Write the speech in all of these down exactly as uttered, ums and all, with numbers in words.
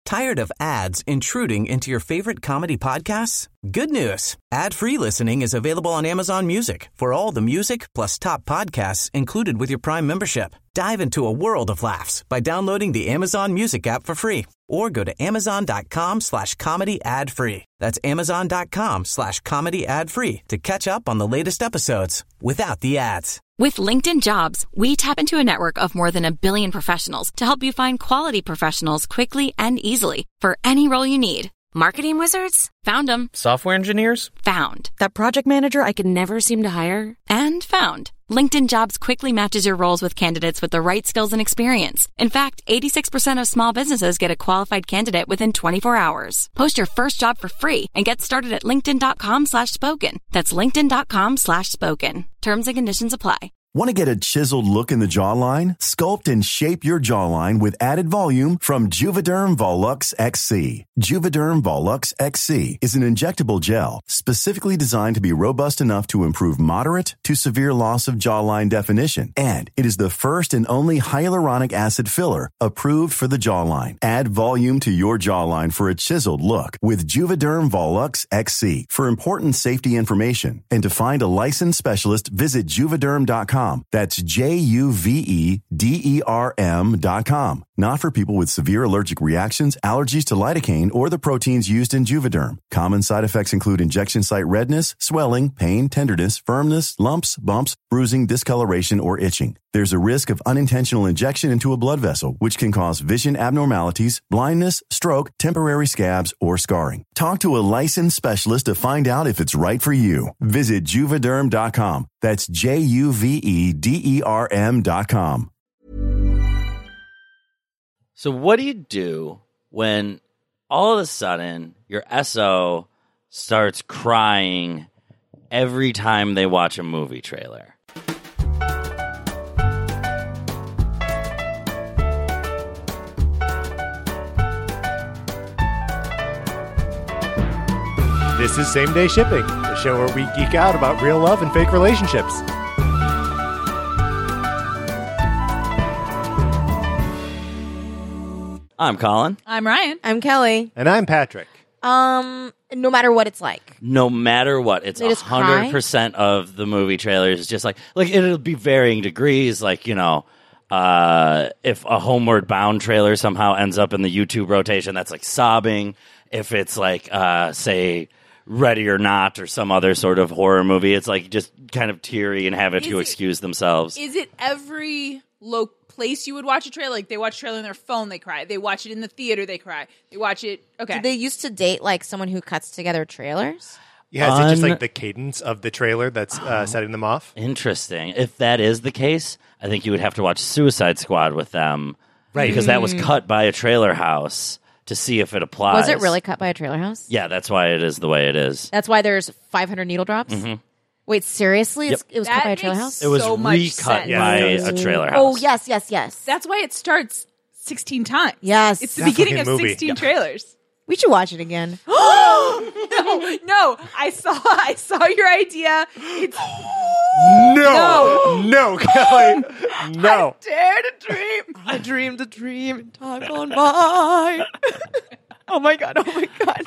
Tired of ads intruding into your favorite comedy podcasts? Good news. Ad-free listening is available on Amazon Music for all the music plus top podcasts included with your Prime membership. Dive into a world of laughs by downloading the Amazon Music app for free or go to amazon.com slash comedy ad free. That's amazon.com slash comedy ad free to catch up on the latest episodes without the ads. With LinkedIn Jobs, we tap into a network of more than a billion professionals to help you find quality professionals quickly and easily for any role you need. Marketing wizards? Found them. Software engineers? Found. That project manager I could never seem to hire? And found. LinkedIn Jobs quickly matches your roles with candidates with the right skills and experience. In fact, eighty-six percent of small businesses get a qualified candidate within twenty-four hours. Post your first job for free and get started at linkedin.com slash spoken. That's linkedin.com slash spoken. Terms and conditions apply. Want to get a chiseled look in the jawline? Sculpt and shape your jawline with added volume from Juvederm Volux X C. Juvederm Volux X C is an injectable gel specifically designed to be robust enough to improve moderate to severe loss of jawline definition. And it is the first and only hyaluronic acid filler approved for the jawline. Add volume to your jawline for a chiseled look with Juvederm Volux X C. For important safety information and to find a licensed specialist, visit juvederm dot com. That's J U V E D E R M dot com. Not for people with severe allergic reactions, allergies to lidocaine, or the proteins used in Juvederm. Common side effects include injection site redness, swelling, pain, tenderness, firmness, lumps, bumps, bruising, discoloration, or itching. There's a risk of unintentional injection into a blood vessel, which can cause vision abnormalities, blindness, stroke, temporary scabs, or scarring. Talk to a licensed specialist to find out if it's right for you. Visit Juvederm dot com. That's J U V E D E R M dot com. So what do you do when all of a sudden your S O starts crying every time they watch a movie trailer? This is Same Day Shipping, the show where we geek out about real love and fake relationships. I'm Colin. I'm Ryan. I'm Kelly. And I'm Patrick. Um, no matter what it's like. No matter what, it's They one just hundred percent of the movie trailers. It's just like, like it'll be varying degrees. Like, you know, uh, if a Homeward Bound trailer somehow ends up in the YouTube rotation, that's like sobbing. If it's like, uh, say, Ready or Not or some other sort of horror movie, it's like just kind of teary and having Is to it- excuse themselves. Is it every low place you would watch a trailer? Like they watch a trailer on their phone, they cry. They watch it in the theater, they cry. They watch it. Okay. Did they used to date like someone who cuts together trailers? Yeah, is it just Un- like the cadence of the trailer that's uh, setting them off? Interesting. If that is the case, I think you would have to watch Suicide Squad with them. Right. Because that was cut by a trailer house to see if it applies. Was it really cut by a trailer house? Yeah, that's why it is the way it is. That's why there's five hundred needle drops? Mm-hmm. Wait, seriously? Yep. It's, it was That cut by a trailer makes house? It was so much recut sense. by Yes. a trailer house. Oh, yes, yes, yes. That's why it starts sixteen times. Yes. It's the That beginning of fucking movie. sixteen Yeah. trailers. We should watch it again. No, no. I saw I saw your idea. It's No! No, Kelly! No. dare to dream. I dreamed a dream and time gone by. Oh my god, oh my god.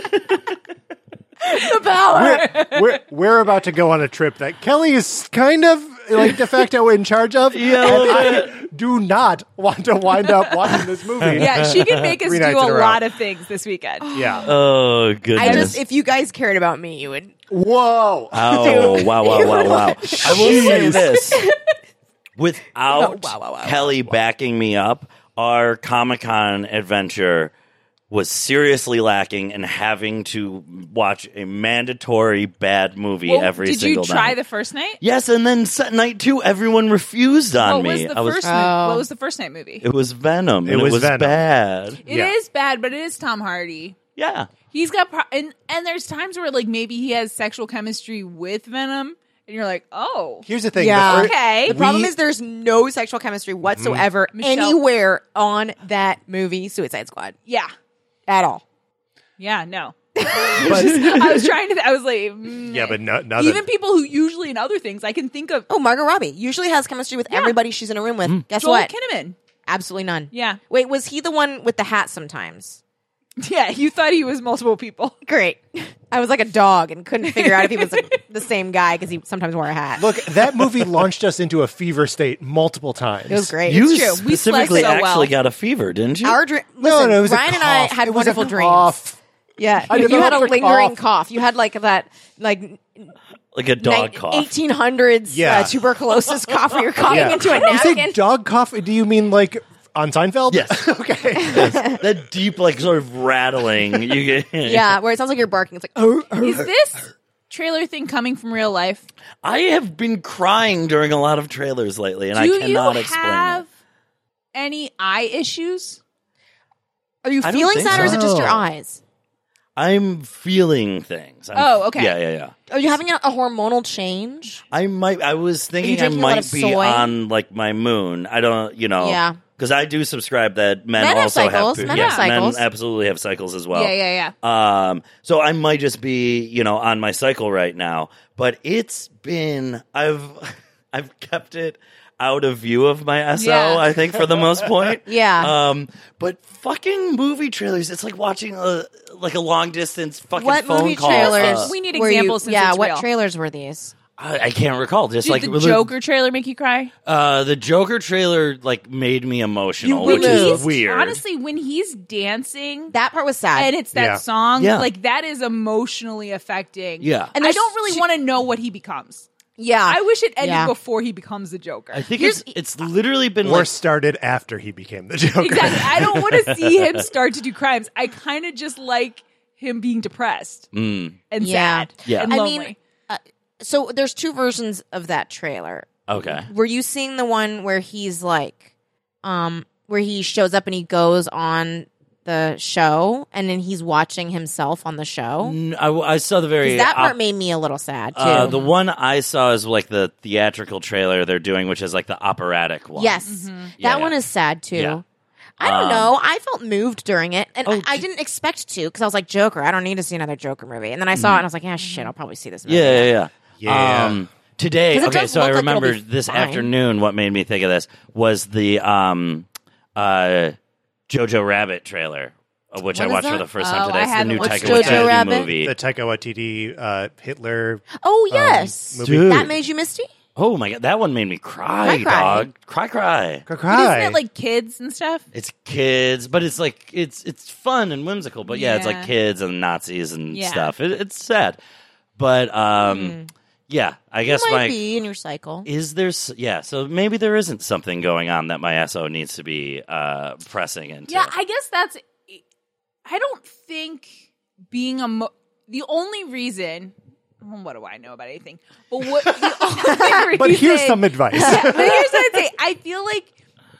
The power. We're, we're, we're about to go on a trip that Kelly is kind of like de facto in charge of. Yeah, a and little I do not want to wind up watching this movie. Yeah, she can make us Three do nights in a a row. lot of things this weekend. Yeah. Oh, goodness. I just, if you guys cared about me, you would. Whoa. Oh, wow, wow, wow, wow. I will say this. Without Oh, wow, wow, wow, Kelly backing me up, our Comic-Con adventure was seriously lacking in having to watch a mandatory bad movie Well, every did single you try night. the first night? Yes, and then set night two, everyone refused on What me. was the I was, first? Oh. mo- What was the first night movie? it was Venom. It and was it was Venom. bad. It is Yeah. bad, but it is Tom Hardy. Yeah. He's got pro- and and there's times where like maybe he has sexual chemistry with Venom, and you're like, oh, Here's the thing. Yeah. The fir- okay. The problem We- is there's no sexual chemistry whatsoever Michelle- anywhere on that movie, Suicide Squad, yeah, at all. yeah, no. I was trying to. I was like, mm. Yeah, but no, no, even people who usually in other things, I can think of. Oh, Margot Robbie usually has chemistry with Yeah. everybody she's in a room with. Guess Joel what? Kinnaman. Absolutely none. Yeah. Wait, was he the one with the hat sometimes? Yeah, you thought he was multiple people. Great. I was like a dog and couldn't figure out if he was like, the same guy because he sometimes wore a hat. Look, that movie launched us into a fever state multiple times. It was great. You It's true. We specifically slept so well. actually got a fever, didn't you? Our dream. No, Listen, no, it was Ryan a and I cough. had It was a wonderful dreams. cough. Yeah, I you, you had a developed a lingering cough. cough. You had like that, like like a dog cough. eighteen hundreds Yeah. uh, tuberculosis cough where you're coughing Yeah. into a You say napkin. dog cough? Do you mean like on Seinfeld? Yes. Okay. That deep, like, sort of rattling. You get, Yeah, where it sounds like you're barking. It's like, oh, oh. Is this trailer thing coming from real life? I have been crying during a lot of trailers lately, and Do I you cannot explain have it. any eye issues? Are you I don't feeling think sad or is it just your so. eyes? I'm feeling things. I'm- Oh, okay. Yeah, yeah, yeah. Are you having a, a hormonal change? I might. I was thinking I drinking a lot might of be soy? on like my moon. I don't, you know. Yeah. Because I do subscribe that men, Men have also cycles. have. Men yeah, have cycles. men absolutely have cycles as well. Yeah, yeah, yeah. Um, so I might just be, you know, on my cycle right now. But it's been I've I've kept it out of view of my S O, Yeah. I think, for the most point. Yeah. Um, but fucking movie trailers, it's like watching a like a long distance fucking What phone movie call. trailers? Uh, We need were you- examples since Yeah, it's what real. trailers were these? I, I can't recall. Just Did like the Joker trailer make you cry? Uh, the Joker trailer like made me emotional, You which is moved. weird. Honestly, when he's dancing That part was sad. and it's that Yeah. song, Yeah. like that is emotionally affecting. Yeah. And And I there's don't really two- want to know what he becomes. yeah. I wish it ended Yeah. before he becomes the Joker. I think Here's- it's it's literally been Or like started after he became the Joker. Exactly. I don't want to see him start to do crimes. I kind of just like him being depressed and Yeah. sad Yeah. and I lonely. mean, uh, so there's two versions of that trailer. okay. Were you seeing the one where he's like, um, where he shows up and he goes on the show and then he's watching himself on the show? N- I, I saw the very 'Cause that part op- made me a little sad too. uh, the one I saw is like the theatrical trailer they're doing, which is like the operatic one. yes, Mm-hmm. that Yeah, one yeah. is sad too. Yeah. I don't Um, know. I felt moved during it, and Oh, I, I d- didn't expect to because I was like, Joker. I don't need to see another Joker movie. And then I saw it, and I was like, yeah, shit, I'll probably see this movie. Yeah, yeah, yeah. Yeah. Um, today, 'Cause it okay, does so I look like it'll remember be this fine. afternoon. What made me think of this was the um, uh, Jojo Rabbit trailer, uh, which What I is watched for that? the first Oh, time today. I It's the haven't new watched Taika it yet. Jojo Waititi Rabbit? movie. The Taika Waititi uh, Hitler. Oh yes, movie. Dude. that made you misty. Oh my god, that one made me cry, Cry, cry. dog. Cry, cry. Cry, But cry. isn't it like kids and stuff? It's kids, but it's like it's it's fun and whimsical. But yeah, it's Yeah. like kids and Nazis and Yeah. stuff. It, it's sad, but um, yeah, I guess You might my be in your cycle. is there. s- Yeah, so maybe there isn't something going on that my S O needs to be uh, pressing into. Yeah, I guess that's. I don't think being a. Mo- the only reason. well, What do I know about anything? But what? The only reason, but here's some advice. Yeah, but here's what I'd say. I feel like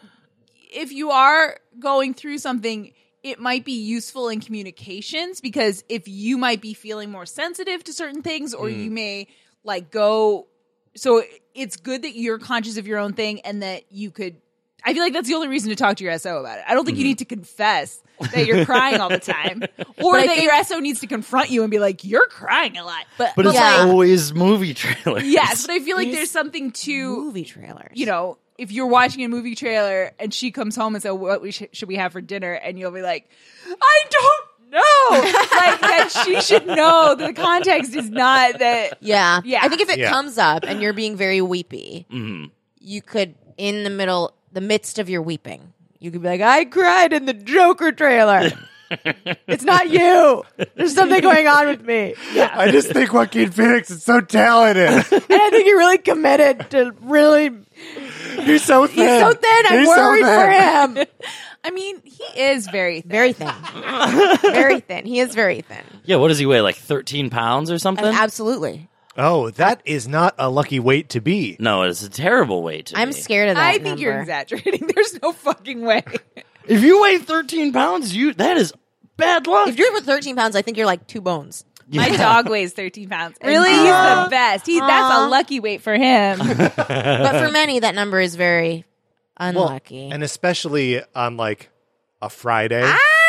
if you are going through something, it might be useful in communications because if you might be feeling more sensitive to certain things, or you may like go. So it's good that you're conscious of your own thing and that you could. I feel like that's the only reason to talk to your S O about it. I don't think you need to confess that you're crying all the time, or But I that think- your S O needs to confront you and be like, "You're crying a lot." But, but but it's Yeah. always movie trailers. yes, but I feel like These there's something to Movie trailers. you know, if you're watching a movie trailer and she comes home and says, "What we sh- should we have for dinner?" and you'll be like, "I don't know," like that she should know. The context is not that. Yeah. Yeah. I think if it Yeah. comes up and you're being very weepy, Mhm. you could, in the middle, the midst of your weeping, you could be like, I cried in the Joker trailer. It's not you. There's something going on with me. I just think Joaquin Phoenix is so talented. And I think you're really committed to really. He's so thin. He's so thin. I'm He's so worried thin. for him. I mean, he is very thin. Very thin. Very thin. He is very thin. Yeah, what does he weigh? Like thirteen pounds or something? Absolutely. Oh, that is not a lucky weight to be. no, it's a terrible weight to I'm me. scared of that. I think you're number. exaggerating. There's no fucking way. If you weigh thirteen pounds, you that is bad luck. If you're over thirteen pounds, I think you're like two bones. My dog weighs thirteen pounds. and Really? He's Aw. the best. He, that's Aw. a lucky weight for him. But for many, that number is very unlucky. And especially on like a Friday,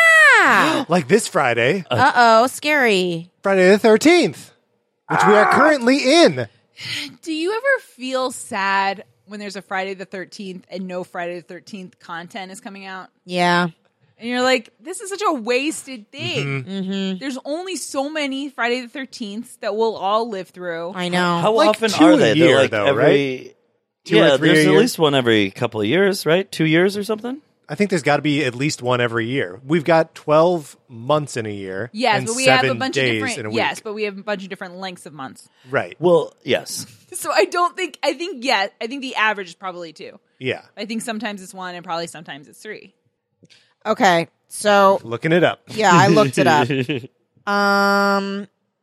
ah! like this Friday, Uh oh, scary. Friday the thirteenth, which we are currently in. Do you ever feel sad when there's a Friday the thirteenth and no Friday the thirteenth content is coming out? Yeah. And you're like, this is such a wasted thing. Mm-hmm. There's only so many Friday the thirteenth that we'll all live through. I know. How Like often two are a they? year, They're like though, every Two yeah. or three There's a at year? least one every couple of years, right? Two years or something. I think there's got to be at least one every year. We've got twelve months in a year. Yes, and but we have a seven bunch of days different. in a week. Yes, but we have a bunch of different lengths of months. Right. Well, yes. So I don't think. I think yeah. I think the average is probably two. Yeah. I think sometimes it's one, and probably sometimes it's three. Okay, so Looking it up. yeah, I looked it up. Um,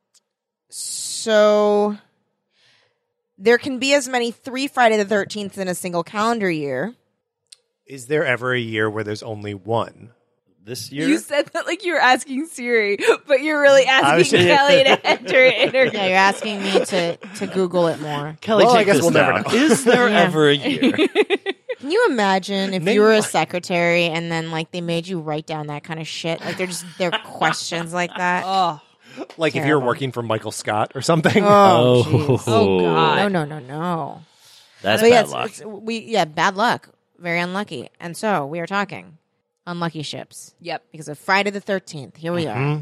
so there can be as many three Friday the thirteenth in a single calendar year. Is there ever a year where there's only one? This year, You said that like you're asking Siri, but you're really was asking just- Kelly to enter it in her. Yeah, you're asking me to to Google it more. Kelly, Well, I take guess this we'll never down. know. Is there Yeah. ever a year? Can you imagine if Name you were a one. secretary and then like they made you write down that kind of shit? Like they're just they're questions like that. Oh, Like if you're Terrible. working for Michael Scott or something? Oh, Oh. jeez. Oh, God. No, no, no, no. That's So yeah, bad it's, luck. it's, we yeah, bad luck. Very unlucky. And so we are talking unlucky ships yep. because of Friday the thirteenth. Here we are.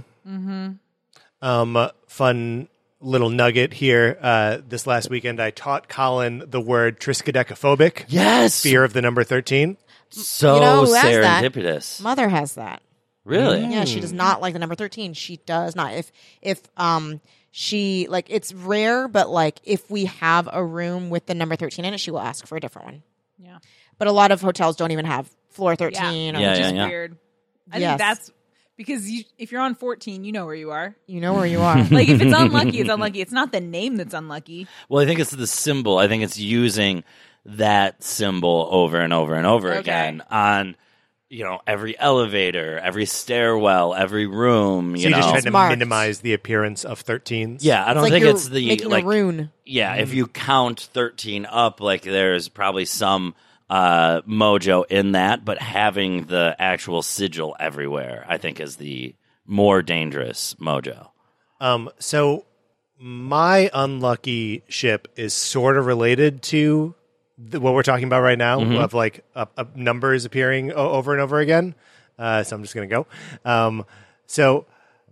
Um, uh, fun little nugget here. Uh, this last weekend, I taught Colin the word triskaidekaphobic. Yes, Fear of the number thirteen. so You know who has that? serendipitous. Mother has that. Really? Yeah, she does not like the number thirteen. She does not. If if um she like it's rare, but like if we have a room with the number thirteen in it, she will ask for a different one. Yeah. But a lot of hotels don't even have floor thirteen. Yeah. Or Yeah, Which yeah, is yeah. weird. I Yes. think that's because you, if you're on fourteen, you know where you are. You know where you are. Like if it's unlucky, it's unlucky. It's not the name that's unlucky. Well, I think it's the symbol. I think it's using that symbol over and over and over Okay. again on, you know, every elevator, every stairwell, every room. You So you know, just trying to Marked. minimize the appearance of thirteens? yeah. I It's don't like think you're it's the making like. a rune. Yeah, if you count thirteen up, like there's probably some uh, mojo in that, but having the actual sigil everywhere, I think, is the more dangerous mojo. Um, so my unlucky ship is sort of related to the, what we're talking about right now, of like uh, uh, numbers appearing o- over and over again. Uh, so I'm just going to go. Um, so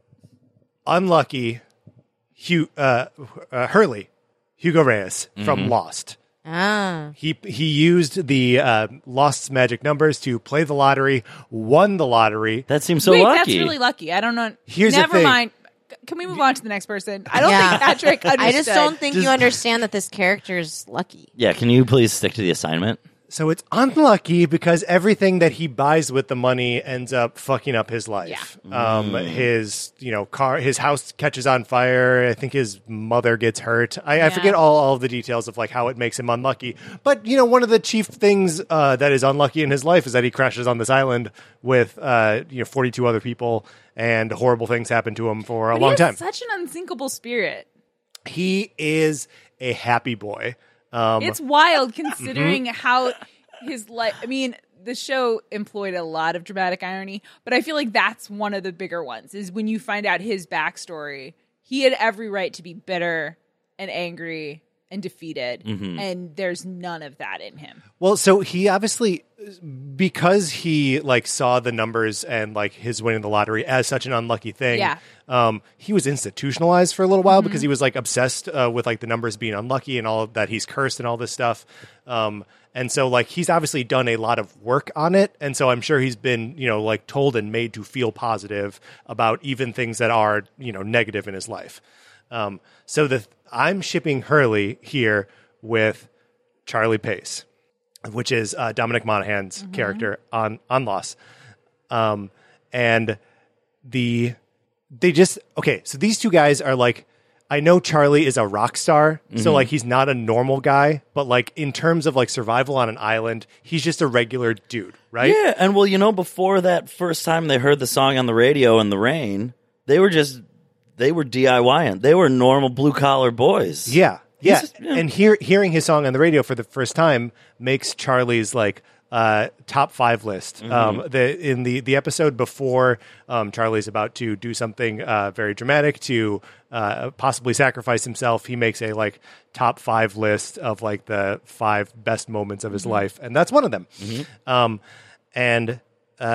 unlucky, Hugh, uh, uh, Hurley, Hugo Reyes from Lost. Ah. He he used the uh, Lost's magic numbers to play the lottery, won the lottery. That seems so Wait, lucky. that's really lucky. I don't know. Here's the Never thing. mind. C- Can we move on to the next person? I don't Yeah. think Patrick understood. I just don't think Does- you understand that this character's lucky. Yeah, can you please stick to the assignment? So it's unlucky because everything that he buys with the money ends up fucking up his life. Um, his, you know, car, his house catches on fire. I think his mother gets hurt. I, I forget all, all of the details of like how it makes him unlucky. But you know, one of the chief things uh, that is unlucky in his life is that he crashes on this island with uh, you know forty-two other people, and horrible things happen to him for a But long he has time. Such an unsinkable spirit. He is a happy boy. Um, It's wild considering how his life. I mean, the show employed a lot of dramatic irony, but I feel like that's one of the bigger ones. Is when you find out his backstory. He had every right to be bitter and angry and defeated, and there's none of that in him. Well, so he obviously, because he like saw the numbers and like his winning the lottery as such an unlucky thing. Yeah. Um, he was institutionalized for a little while because he was like obsessed uh, with like the numbers being unlucky and all of that. He's cursed and all this stuff. Um, and so like he's obviously done a lot of work on it. And so I'm sure he's been, you know, like told and made to feel positive about even things that are, you know, negative in his life. Um, so the I'm shipping Hurley here with Charlie Pace, which is uh, Dominic Monaghan's character on on Lost, um, and the they just okay. So these two guys are like, I know Charlie is a rock star, so like he's not a normal guy, but like in terms of like survival on an island, he's just a regular dude, right? Yeah, and well, you know, before that first time they heard the song on the radio in the rain, they were just they were DIYing. They were normal blue collar boys. Yeah, yeah. just- yeah. And hear, hearing his song on the radio for the first time makes Charlie's like uh, top five list. Mm-hmm. Um, the in the the episode before, um, Charlie's about to do something uh, very dramatic to uh, possibly sacrifice himself. He makes a like top five list of like the five best moments of his Mm-hmm. life, and that's one of them. Um, and uh,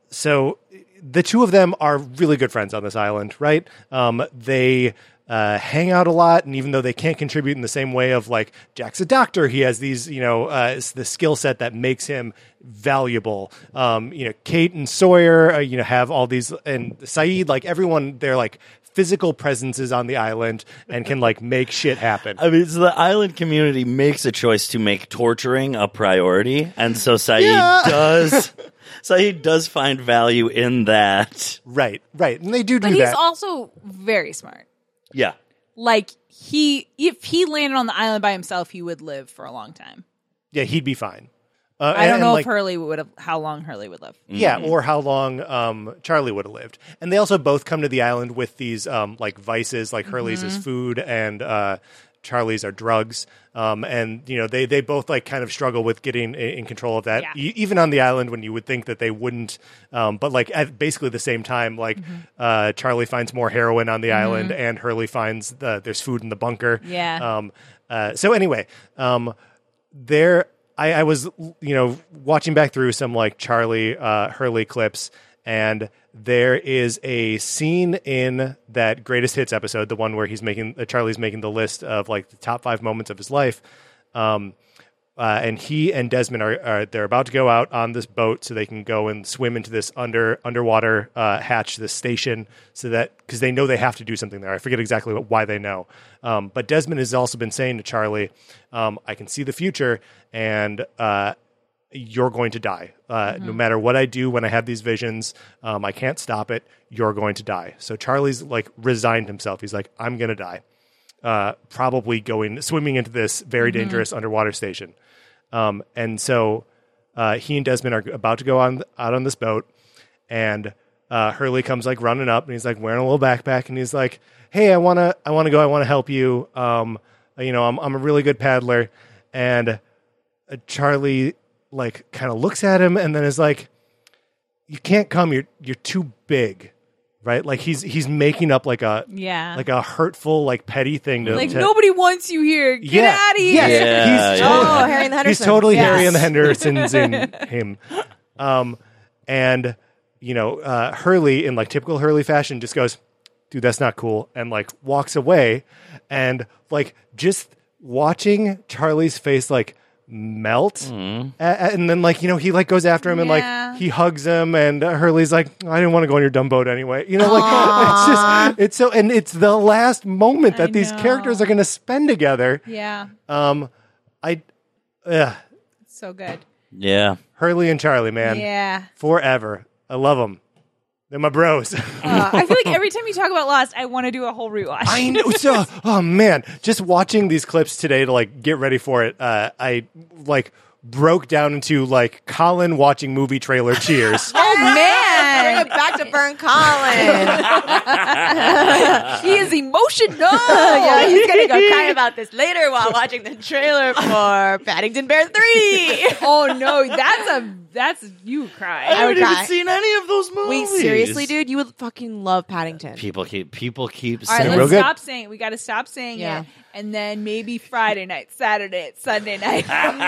so the two of them are really good friends on this island, right? Um, they uh, hang out a lot, and even though they can't contribute in the same way of like Jack's a doctor, he has these, you know, uh, it's the skill set that makes him valuable. Um, you know, Kate and Sawyer, uh, you know, have all these, and Saeed, like everyone, they're like physical presences on the island and can like make shit happen. I mean, so the island community makes a choice to make torturing a priority, and so Saeed Yeah. does. Saeed does find value in that. Right, right, and they do do But he's that. also very smart. Yeah. Like he, if he landed on the island by himself, he would live for a long time. Yeah, he'd be fine. Uh, I don't and, know like, if Hurley would have, how long Hurley would live. Yeah, or how long um, Charlie would have lived. And they also both come to the island with these um, like vices, like Hurley's is food and uh, Charlie's are drugs. Um, and you know they they both like kind of struggle with getting in, in control of that, Yeah. e- even on the island when you would think that they wouldn't. Um, but like at basically the same time, like uh, Charlie finds more heroin on the island, and Hurley finds the, there's food in the bunker. Yeah. Um, uh, so anyway, um, there. I, I was, you know, watching back through some like Charlie uh, Hurley clips, and there is a scene in that Greatest Hits episode, the one where he's making uh, Charlie's making the list of like the top five moments of his life, um, uh, and he and Desmond are, are they're about to go out on this boat so they can go and swim into this under underwater uh, hatch, this station, so that because they know they have to do something there. I forget exactly what, why they know, um, but Desmond has also been saying to Charlie, um, "I can see the future." And uh, you're going to die. Uh, Mm-hmm. No matter what I do when I have these visions, um, I can't stop it. You're going to die. So Charlie's like resigned himself. He's like, I'm going to die. Uh, probably going swimming into this very Mm-hmm. dangerous underwater station. Um, and so uh, he and Desmond are about to go on out on this boat, and uh, Hurley comes like running up, and he's like wearing a little backpack, and he's like, "Hey, I wanna, I wanna go. I wanna help you. Um, you know, I'm, I'm a really good paddler." And Uh, Charlie like kind of looks at him and then is like, "You can't come. You're you're too big." Right? Like he's he's making up like a Yeah. like a hurtful like petty thing to Like to- nobody wants you here. Get Yeah. out of here. Yes. Yeah, he's yeah. totally, Oh, Harry and the he's Hendersons. totally Yes. Harry and the Hendersons in him. Um, and you know, uh, Hurley in like typical Hurley fashion just goes, "Dude, that's not cool," and like walks away. And like just watching Charlie's face like melt, a- a- and then like you know he like goes after him and Yeah. like he hugs him, and uh, Hurley's like, "I didn't want to go on your dumb boat anyway," you know, like it's just it's so, and it's the last moment that I these know. characters are going to spend together. Yeah. Um, I, uh, So good. Yeah. Hurley and Charlie, man, Yeah. forever. I love them. They're my bros. Uh, I feel like every time you talk about Lost, I want to do a whole rewatch. I know. So, oh man, just watching these clips today to like get ready for it, uh, I like broke down into like Colin watching movie trailer cheers. Oh Bring man, it back to Burn Collins. he is emotional. Yeah, he's gonna go cry about this later while watching the trailer for Paddington Bear three. Oh no, that's a that's you cry. I haven't would even cry. seen any of those movies. Wait, seriously, dude, you would fucking love Paddington. People keep people keep All right, saying real let's good. stop saying. We got to stop saying Yeah. it, and then maybe Friday night, Saturday, Sunday night.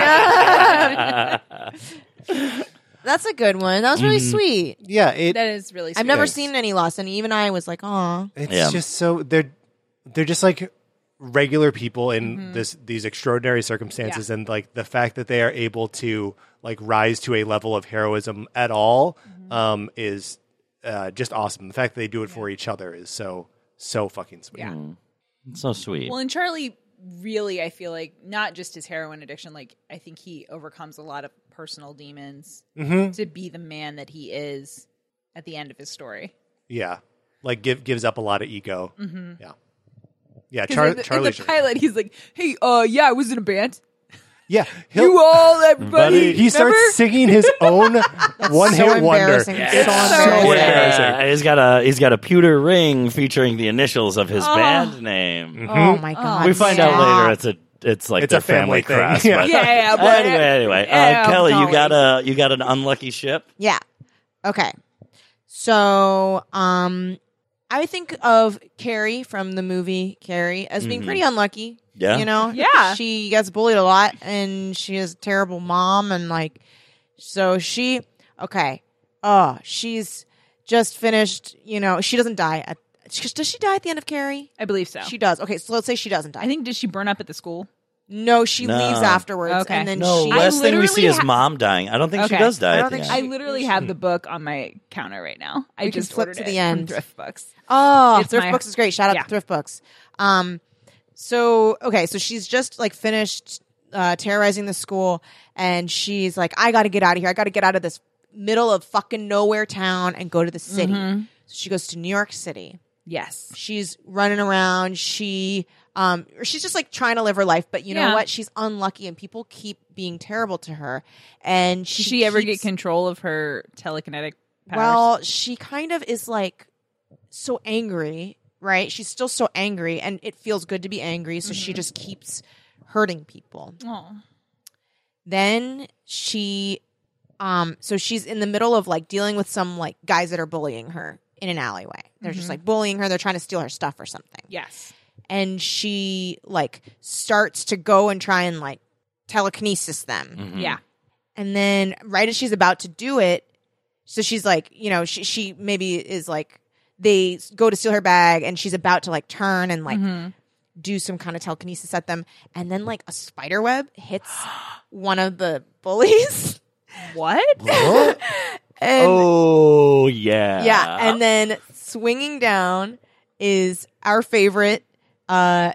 That's a good one. That was really sweet. Yeah, it. That is really. Sweet. I've never Yes. seen any Lost, and even I was like, "Aw." It's Yeah. just so they're they're just like regular people in Mm-hmm. this these extraordinary circumstances, and like the fact that they are able to like rise to a level of heroism at all Mm-hmm. um, is uh, just awesome. The fact that they do it for each other is so so fucking sweet. Yeah. It's so sweet. Well, and Charlie really, I feel like not just his heroin addiction. Like I think he overcomes a lot of personal demons Mm-hmm. to be the man that he is at the end of his story. Yeah, like give, gives up a lot of ego. Mm-hmm. Yeah, yeah. 'Cause Char- in the, in Charlie, the pilot, he's like, "Hey, uh, yeah, I was in a band. yeah, he'll- You all, everybody." he starts remember? singing his own one so hit wonder. embarrassing. It's So so embarrassing. embarrassing. Yeah, he's got a he's got a pewter ring featuring the initials of his Oh. band name. Oh my god! We find stop. out later it's a it's like It's their a family thing. crest. Yeah. but- Yeah, yeah, but anyway, anyway, Yeah, uh, Kelly, you golly. got a you got an unlucky ship. Yeah. Okay. So, um, I think of Carrie from the movie Carrie as being pretty unlucky. Yeah. You know? Yeah. She gets bullied a lot and she has a terrible mom and like, so she, okay. oh, she's just finished. You know, she doesn't die. At, does she die at the end of Carrie? I believe so. She does. Okay, so let's say she doesn't die. I think did she burn up at the school? No, she No. leaves afterwards, Okay. and then No, she. last thing we see literally is ha- mom dying. I don't think she Okay. does die. I at don't the think end. I literally have the book on my counter right now. I We can just flip ordered to the it end. from Thrift Books. Oh, It's Thrift my- Books is great. Shout out Yeah. to Thrift Books. Um, so okay, so she's just like finished uh, terrorizing the school, and she's like, "I got to get out of here. I got to get out of this middle of fucking nowhere town and go to the city." Mm-hmm. So she goes to New York City. Yes. She's running around. She, um, or she's just like trying to live her life, but you know Yeah. what? She's unlucky, and people keep being terrible to her. And she Did she ever keeps- get control of her telekinetic powers? Well, she kind of is like so angry, right? She's still so angry, and it feels good to be angry, so she just keeps hurting people. oh. Then she, um, so she's in the middle of like dealing with some like guys that are bullying her in an alleyway. They're just like bullying her. They're trying to steal her stuff or something. Yes. And she like starts to go and try and like telekinesis them. Mhm. Yeah. And then right as she's about to do it, so she's like, you know, she she maybe is like, they go to steal her bag, and she's about to like turn and like Mhm. do some kind of telekinesis at them, and then like a spider web hits one of the bullies. What? And Oh yeah, yeah, and then swinging down is our favorite. Uh,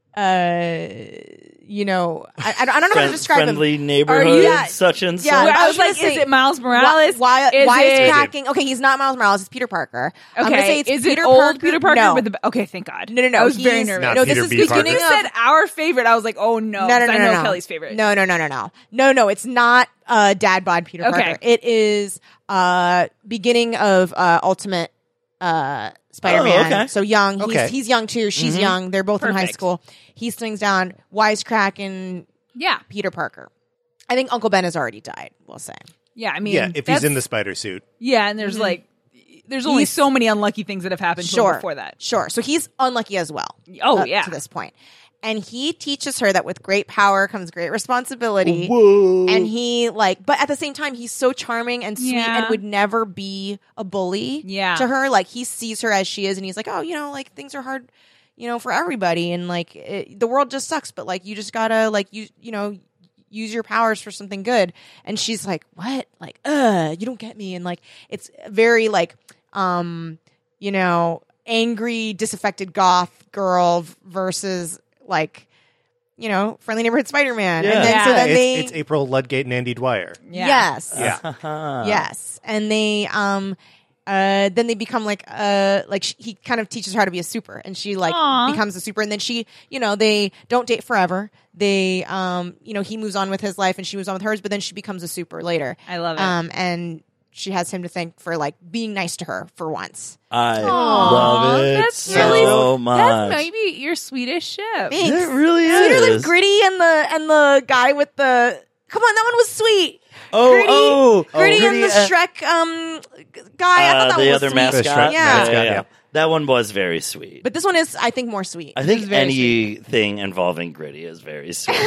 uh, you know, I, I don't I don't know how to Friend- describe him. friendly neighborhood, Are you- Yeah. such and such. Yeah, Well, I I was was like, gonna is say, it Miles Morales? Why, Is why is it- cracking? Okay, he's not Miles Morales. It's Peter Parker. I'm gonna Okay, say it's is Peter it old Parker. Peter Parker No. with the? Okay, thank God. No, no, no. I was he very is- nervous. Not No, Peter this is B. the Parker. beginning You of. said our favorite. I was like, oh no, No, no, 'cause no, I know no, no. Kelly's favorite. No, no, no, no, no, no, no. It's not uh, Dad Bod Peter Okay. Parker. It is uh, beginning of uh, Ultimate uh, Spider-Man. Oh, okay. So young. He's, Okay. he's young too. She's young. They're both in high Perfect. school. He swings down, wisecracking Yeah, Peter Parker. I think Uncle Ben has already died. We'll say. yeah. I mean, Yeah, if he's that's- in the spider suit. yeah, and there's like, there's only He's- so many unlucky things that have happened to Sure. him before that. Sure. So he's unlucky as well. Oh, up yeah. To this point. And he teaches her that with great power comes great responsibility. Whoa. And he like, but at the same time, he's so charming and sweet Yeah. and would never be a bully Yeah. to her. Like he sees her as she is, and he's like, oh, you know, like things are hard, you know, for everybody, and like it, the world just sucks. But like you just gotta like you you know use your powers for something good. And she's like, what? Like, uh, you don't get me. And like it's very like, um, you know, angry, disaffected goth girl versus like, you know, friendly neighborhood Spider-Man. Yeah. And then so Yeah, then it's, they it's April Ludgate and Andy Dwyer. Yeah. yes. Yeah. Yes. And they um uh then they become like uh like sh- he kind of teaches her how to be a super, and she like Aw. becomes a super, and then she, you know, they don't date forever. They um you know, he moves on with his life and she moves on with hers, but then she becomes a super later. I love it. Um and she has him to thank for like being nice to her for once. I Aw, love it that's so really- much. That's maybe your Swedish ship. Thanks. It really Sweeter than is. Gritty and the and the guy with the come on, that one was sweet. Oh, Gritty, oh, oh, Gritty and Gritty, the uh, Shrek um guy. I thought uh, that the one was other sweet. mascot. The Shrek Yeah. mascot, yeah. That one was very sweet. But this one is, I think, more sweet. I think It's very anything involving Gritty is very sweet.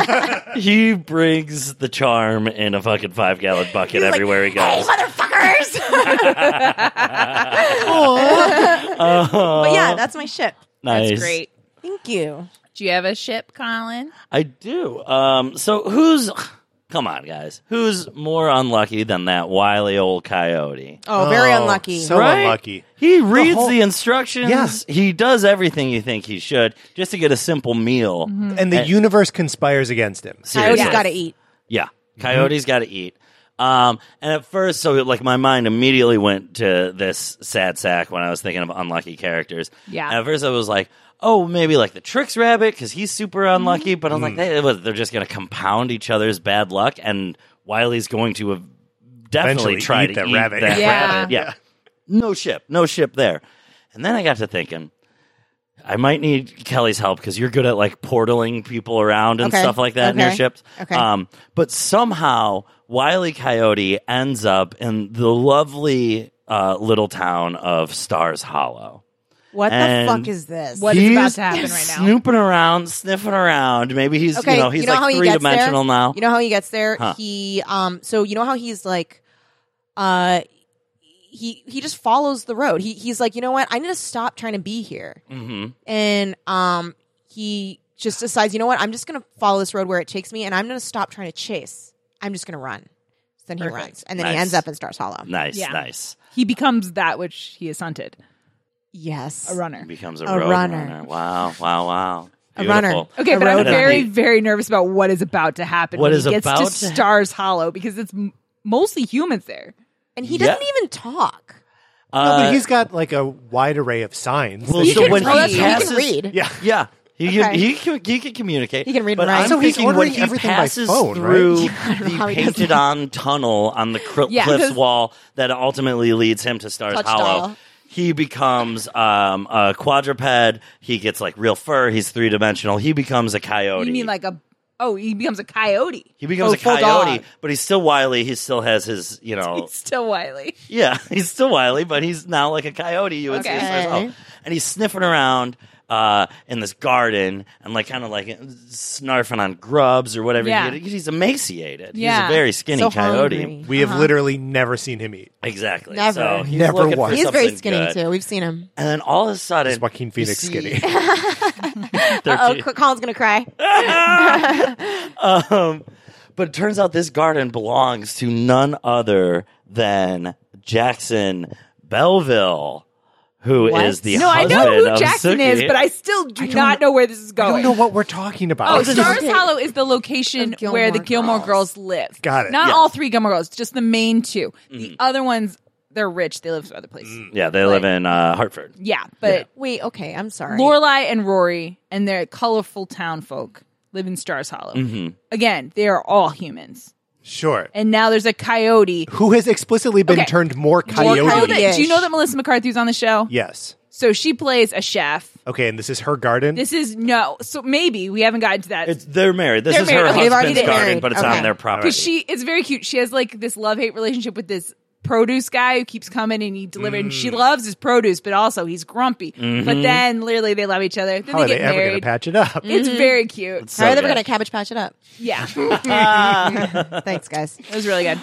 He brings the charm in a fucking five gallon bucket He's like, everywhere he goes. Hey, motherfuckers! Uh, But yeah, that's my ship. nice. That's great. Thank you. Do you have a ship, Colin? I do. Um, so who's? Come on, guys. Who's more unlucky than that wily old coyote? Oh, very Oh, unlucky. So Right? unlucky. He reads whole- the instructions. Yeah. He does everything you think he should just to get a simple meal. And the universe conspires against him. Coyote's Seriously. got to eat. Yeah, coyotes got to eat. Um, and at first, so like my mind immediately went to this sad sack when I was thinking of unlucky characters. Yeah. And at first, I was like, oh, maybe like the Trix Rabbit because he's super unlucky. But I was like, they, they're just going to compound each other's bad luck, and Wiley's going to have definitely Eventually try eat to that eat rabbit. that Yeah. rabbit. Yeah, no ship, no ship there. And then I got to thinking, I might need Kelly's help because you're good at like portaling people around and Okay. stuff like that in your Okay. ships. Okay. Um, but somehow Wile E. Coyote ends up in the lovely uh, little town of Stars Hollow. What And the fuck is this? What is He's about to happen right now? Snooping around, sniffing around. Maybe he's Okay, you know he's you know how like he three gets there? dimensional now. You know how he gets there? Huh. He um so you know how he's like uh he he just follows the road. He he's like, you know what? I need to stop trying to be here. Mm-hmm. And um, he just decides, you know what? I'm just gonna follow this road where it takes me, and I'm gonna stop trying to chase. I'm just gonna run. So then he Perfect. runs, and then he Nice. ends up in Stars Hollow. Nice, Yeah. nice. He becomes that which he is hunted, Yes, a runner. He becomes a, A road runner. runner. Wow, wow, wow. A runner. Beautiful. Okay, A but I'm road very, runner. very nervous about what is about to happen What when is he gets about to to- Stars Hollow because it's m- mostly humans there. and he Yeah. doesn't even talk. No, Uh, but he's got like a wide array of signs. well, that He so he can when read. he He can passes, read. Yeah. yeah, he Okay. can, he can he can communicate. He can read and but write. I'm So he's thinking when ordering he everything by passes phone, right? through how the he does painted on tunnel on the cr- Yeah, cliff's 'cause- wall that ultimately leads him to Stars Touch Hollow. dial. He becomes um, a quadruped. He gets like real fur. He's three dimensional. He becomes a coyote. You mean like a oh, he becomes a coyote. he becomes Oh, a full coyote, dog. but he's still wily. He still has his, you know, He's still wily. yeah, he's still wily, but he's now like a coyote. You would Okay. say, Stars Hollow. And he's sniffing around uh, in this garden and like kind of like snarfing on grubs or whatever. Yeah. He- he's emaciated. Yeah. He's a very skinny So coyote. hungry. We have Uh-huh. literally never seen him eat. Exactly. Never. So he's Never looking for once. He's very something skinny good. too. We've seen him. And then all of a sudden, Is Joaquin you Phoenix see- skinny? Oh, Colin's gonna cry. um, but it turns out this garden belongs to none other than Jackson Belleville, who is What? the No, I husband know who of Jackson Sookie. is, but I still do don't not know where this is I going. don't know what we're talking about. Oh, this Stars is- Hollow is the location Of Gilmore where the Gilmore Girls. Girls live. Got it. Not Yeah. all three Gilmore Girls, just the main two. Mm. The other ones, they're rich. They live some other place. Yeah, they live in uh, Hartford. Yeah, but Wait, okay, I'm sorry. Lorelai and Rory and their colorful town folk live in Stars Hollow. Mm-hmm. Again, they are all humans. Sure. And now there's a coyote. Who has explicitly been Okay. turned more Do you, know coyote? that, do you know that Melissa McCarthy's on the show? Yes. So she plays a chef. Okay, and this is her garden. This is no. So maybe we haven't gotten to that. It's they're married. This They're is married. her Okay, they've already husband's been garden, married. but it's Okay. on their property. Because she, it's very cute. She has like this love hate relationship with this produce guy who keeps coming and he delivers. And she loves his produce, but also he's grumpy. Mm-hmm. But then literally they love each other. Then How they are they get ever going to married. patch it up? It's very cute. So How are they ever good. gonna cabbage patch it up? Yeah, Thanks, guys. it was really good.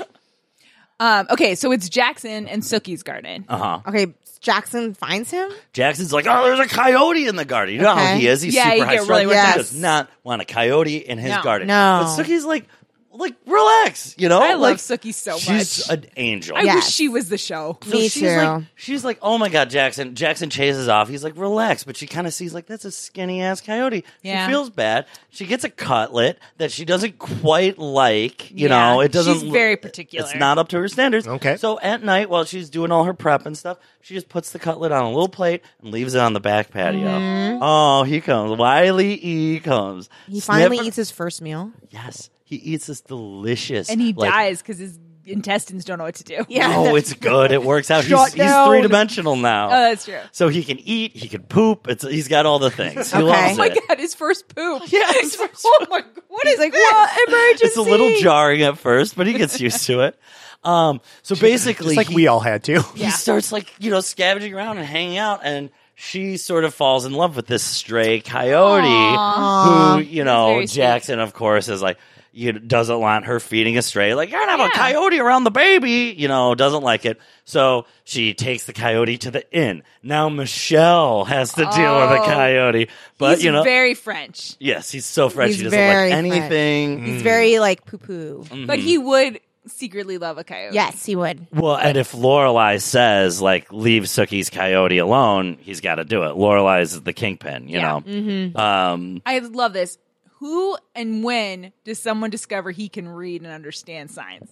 Um, okay, so it's Jackson and Sookie's garden. Uh-huh. Okay, Jackson finds him. Jackson's like, oh, there's a coyote in the garden. You know how Okay. he is. He's Yeah, super you high get strung. really He worked does up. not want a coyote in his No. garden. No. But Sookie's like, like, relax, you know? I love like, Sookie so She's much. an angel. I Yes. wish she was the show. So Me she's too. Like, she's like, oh my God, Jackson. Jackson chases off. He's like, relax. But she kind of sees, like, that's a skinny ass coyote. Yeah. She feels bad. She gets a cutlet that she doesn't quite like. You Yeah. know, it doesn't. She's very particular. It's not up to her standards. Okay. So at night, while she's doing all her prep and stuff, she just puts the cutlet on a little plate and leaves it on the back patio. Mm-hmm. Oh, he comes. Wiley E comes. He finally Sniffing- eats his first meal. Yes. He eats this delicious. And he like, dies because his intestines don't know what to do. Oh, it's good. It works out. Shut He's, he's down. three dimensional now. Oh, that's true. So he can eat, he can poop. It's he's got all the things. He Okay. loves Oh my it. god, his first poop. Yeah, his first oh my god, what is Like, this? what emergency? It's a little jarring at first, but he gets used to it. Um, so basically, Just like he, we all had to. he starts like you know scavenging around and hanging out, and she sort of falls in love with this stray coyote, who you know very sweet. Jackson, of course, is like. You doesn't want her feeding a stray. Like, you're not Yeah. a coyote around the baby. You know, doesn't like it. So she takes the coyote to the inn. Now Michelle has to deal with a Oh. coyote. But, He's you know. very French, yes, he's so French. He's he doesn't very like anything. He's very like poo poo. Mm-hmm. but he would secretly love a coyote. Yes, he would. Well, and if Lorelai says, like, leave Sookie's coyote alone, he's got to do it. Lorelai's the kingpin, you Yeah. know? Um, I love this. Who and when does someone discover he can read and understand signs?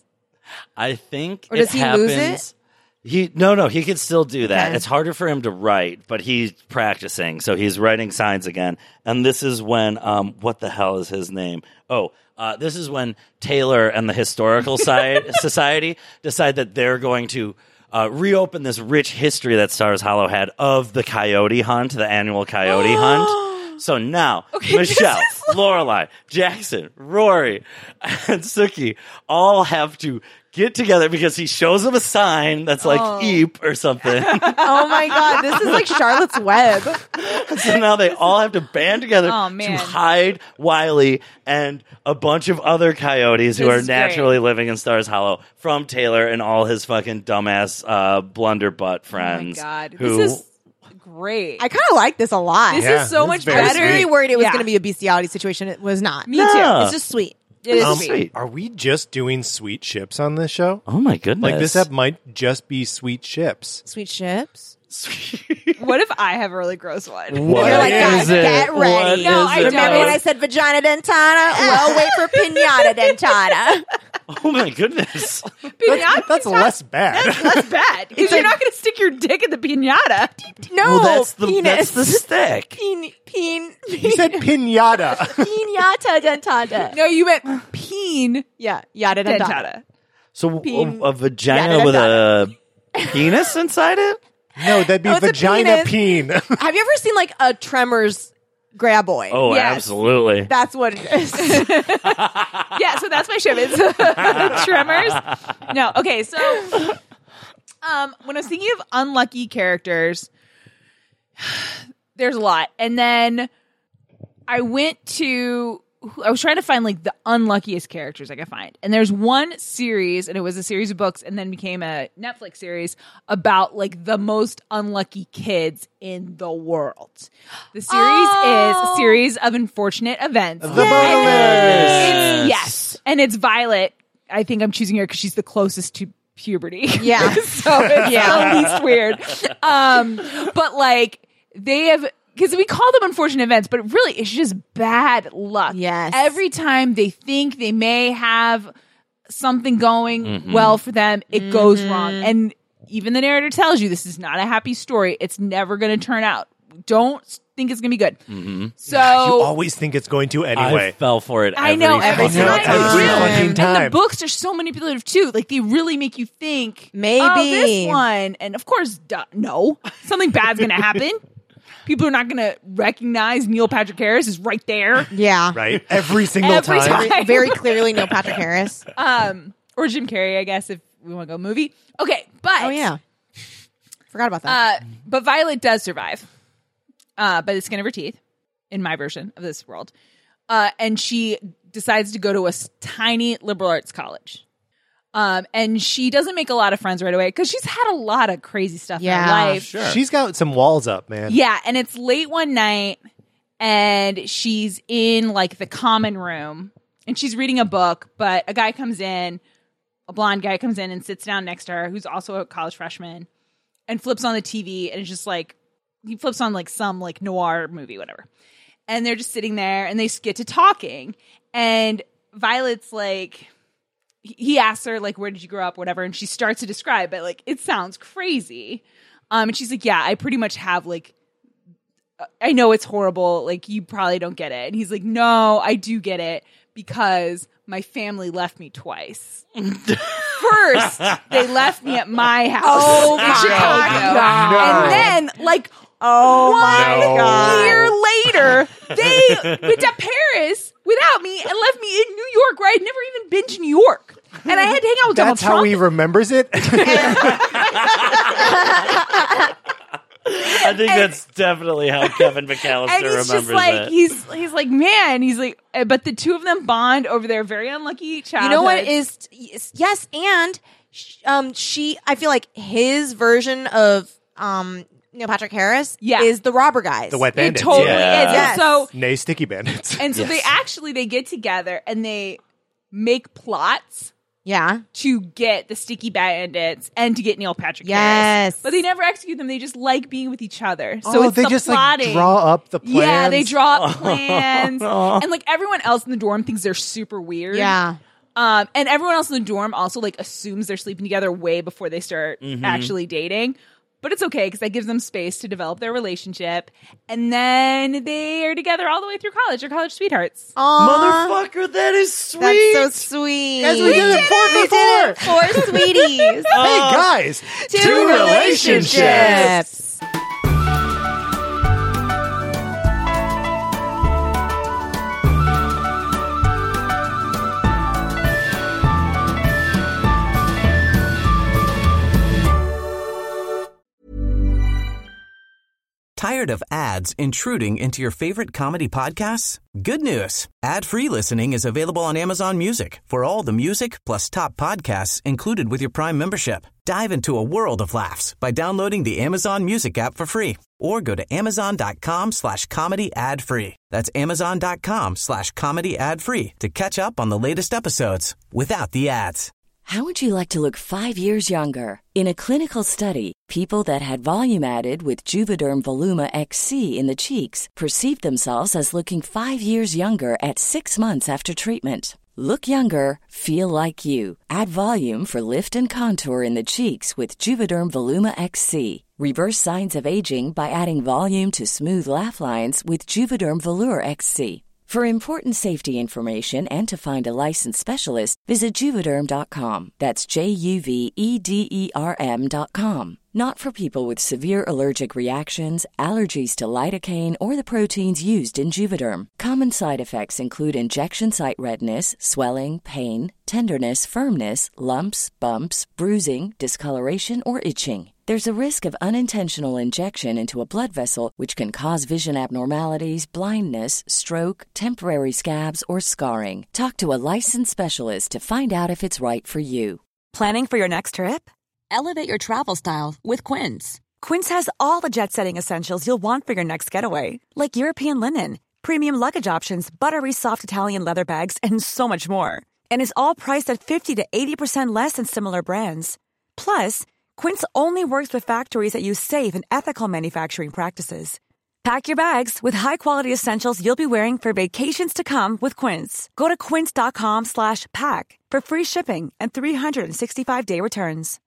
I think Or it does he lose happens. He no no he can still do that. Okay. It's harder for him to write, but he's practicing, so he's writing signs again. And this is when um what the hell is his name? Oh, uh, this is when Taylor and the Historical Sci- Society decide that they're going to uh, reopen this rich history that Stars Hollow had of the coyote hunt, the annual coyote hunt. So now, Michelle, Lorelai, Jackson, Rory, and Sookie all have to get together because he shows them a sign that's like Oh. "eep" or something. Oh my god, this is like Charlotte's Web. So now they all have to band together Oh, to man. hide Wiley and a bunch of other coyotes who This are is naturally living in Stars Hollow from Taylor and all his fucking dumbass uh, blunderbutt friends. Oh my god, who, this is great. I kind of like this a lot. this Yeah, is so this much is very I was better. really worried it was Yeah. going to be a bestiality situation. It was not. Me No. too. It's just sweet. It is Um, sweet. Are we just doing sweet ships on this show? oh my goodness! Like this ep might just be sweet ships. Sweet ships. What if I have a really gross one? What You're like, is guys, it? get ready. What No, is I it? don't. Remember when I said vagina dentata? Well, wait for pinata dentata. Oh my goodness! Pinata? That's less bad. That's bad. Because you're not going to stick your dick in the pinata. No, well, that's the penis. that's the stick. Pin, pin, You said pinata. pinata dentata. No, you meant peen Yeah, yada dentata. dentata. So Peen- a, a vagina yada, with yada. a penis inside it? No, that'd be Oh, it's a vagina penis. peen. Have you ever seen like a Tremors graboid? Oh, Yes. absolutely. That's what it is. Yeah, so that's my ship. It's Tremors. No, okay, so um, when I was thinking of unlucky characters, there's a lot. And then I went to, I was trying to find like the unluckiest characters I could find. And there's one series, and it was a series of books and then became a Netflix series about like the most unlucky kids in the world. The series Oh. is a series of unfortunate events. The bonus. It's, yes. And it's Violet. I think I'm choosing her because she's the closest to puberty. Yeah. So it's Yeah. the least weird. Um, but like they have, because we call them unfortunate events, but really it's just bad luck. Yes. Every time they think they may have something going well for them, it goes wrong. And even the narrator tells you this is not a happy story. It's never going to turn out. Don't think it's going to be good. So You always think it's going to I anyway. fell for it. I know every fucking time. every I will. fucking And time. the books are so manipulative too. Like they really make you think, Maybe. oh, this one, and of course, duh, no, something bad's going to happen. People are not going to recognize Neil Patrick Harris is right there, Yeah. Right? Every single Every time. time. Very clearly Neil Patrick Harris. um, or Jim Carrey, I guess, if we want to go movie. Okay, but Oh, yeah. Forgot about that. uh, but Violet does survive uh, by the skin of her teeth, in my version of this world, uh, and she decides to go to a s- tiny liberal arts college. Um, and she doesn't make a lot of friends right away because she's had a lot of crazy stuff in Yeah, her life. Sure. She's got some walls up, man. Yeah, and it's late one night, and she's in like the common room, and she's reading a book. But a guy comes in, a blonde guy comes in and sits down next to her, who's also a college freshman, and flips on the T V, and it's just like he flips on like some like noir movie, whatever. And they're just sitting there, and they get to talking, and Violet's like. He asks her, like, where did you grow up, whatever, and she starts to describe it, like, it sounds crazy. Um, and she's like, yeah, I pretty much have, like, I know it's horrible, like, you probably don't get it. And he's like, no, I do get it, because my family left me twice. First, they left me at my house Oh in my Chicago. God. And then, like, oh one my No. God. year later, they went to Paris without me and left me in New York, where I'd never even been to New York. And I had to hang out with Donald That's how Trump. he remembers it. I think that's definitely how Kevin McAllister and he's remembers just like it. he's he's like man he's like uh, but the two of them bond over their very unlucky childhood. You know what is yes, and sh- um, she. I feel like his version of um Neil Patrick Harris Yeah. is the robber guys. The wet it bandits. totally Yeah. is. And Yes. so Nay, sticky bandits. and so Yes. they actually they get together and they make plots Yeah. to get the sticky bandits and to get Neil Patrick Yes. Harris. But they never execute them. They just like being with each other. So oh, it's they the just plotting. like draw up the plans. Yeah, they draw up plans. And like everyone else in the dorm thinks they're super weird. Yeah. Um, and everyone else in the dorm also like assumes they're sleeping together way before they start actually dating. But it's okay because that gives them space to develop their relationship. And then they are together all the way through college. They're college sweethearts. Aw, Motherfucker, that is sweet. that's so sweet. Yes, we did it four We for did it. four. Four sweeties. Hey guys, Two relationships. Tired of ads intruding into your favorite comedy podcasts? Good news. Ad-free listening is available on Amazon Music for all the music plus top podcasts included with your Prime membership. Dive into a world of laughs by downloading the Amazon Music app for free or go to amazon.com slash comedy ad free. That's amazon.com slash comedy ad free to catch up on the latest episodes without the ads. How would you like to look five years younger? In a clinical study, people that had volume added with Juvederm Voluma X C in the cheeks perceived themselves as looking five years younger at six months after treatment. Look younger, feel like you. Add volume for lift and contour in the cheeks with Juvederm Voluma X C. Reverse signs of aging by adding volume to smooth laugh lines with Juvederm Volure X C. For important safety information and to find a licensed specialist, visit Juvederm dot com. That's J U V E D E R M dot com. Not for people with severe allergic reactions, allergies to lidocaine, or the proteins used in Juvederm. Common side effects include injection site redness, swelling, pain, tenderness, firmness, lumps, bumps, bruising, discoloration, or itching. There's a risk of unintentional injection into a blood vessel, which can cause vision abnormalities, blindness, stroke, temporary scabs, or scarring. Talk to a licensed specialist to find out if it's right for you. Planning for your next trip? Elevate your travel style with Quince. Quince has all the jet-setting essentials you'll want for your next getaway, like European linen, premium luggage options, buttery soft Italian leather bags, and so much more. And is all priced at fifty to eighty percent less than similar brands. Plus, Quince only works with factories that use safe and ethical manufacturing practices. Pack your bags with high-quality essentials you'll be wearing for vacations to come with Quince. Go to quince.com slash pack for free shipping and three sixty-five day returns.